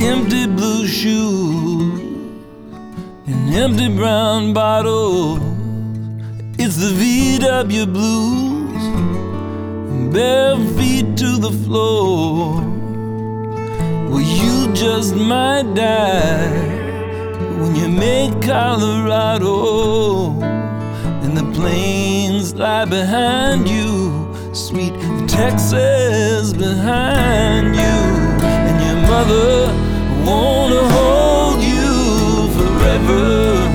empty blue shoes, an empty brown bottle. It's the VW blues, bare feet to the floor. Well, you just might die when you make Colorado, and the plains lie behind you, sweet Texas behind you, and your mother wanna hold you forever,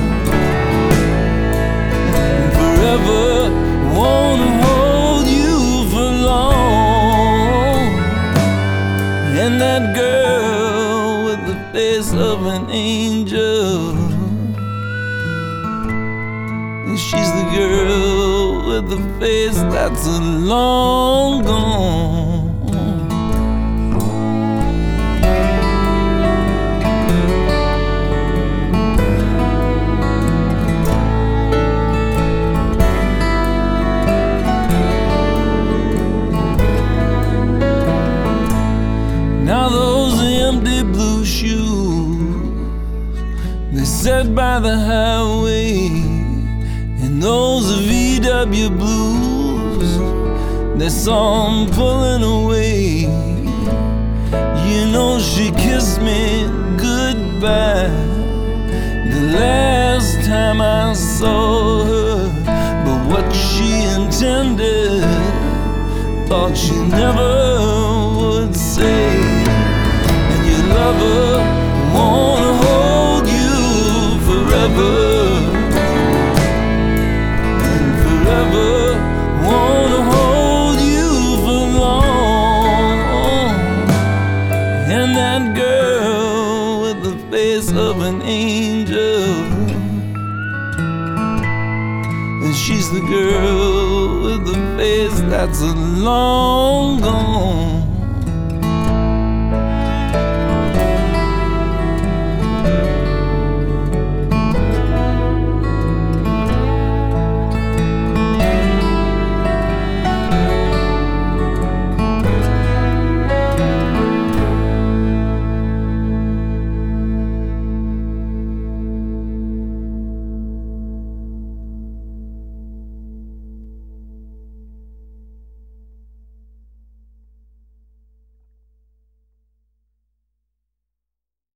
forever wanna hold you for long. And that girl with the face of an angel, she's the girl with the face that's long gone. Now those empty blue shoes, they sat by the highway, and those VW blues, they saw 'em pulling away. You know she kissed me goodbye the last time I saw her, but what she intended, thought she never would say. And your lover wanna hold you forever, wanna hold you for long. And that girl with the face of an angel, and she's the girl with the face that's long gone.